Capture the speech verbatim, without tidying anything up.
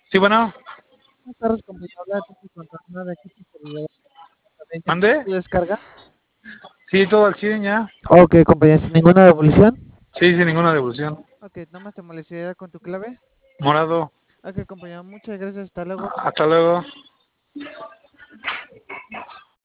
Sí, bueno, Buenas tardes, compañero. Habla Titi Contador de aquí, tu servidor. ¿Ya ¿mande? tu descarga? Sí, todo al cien ya. Ok, compañero, sin ninguna devolución. Sí, sin ninguna devolución. Ok, nomás te molestaría con tu clave. Morado, Ok, compañero, muchas gracias. Hasta luego. hasta luego.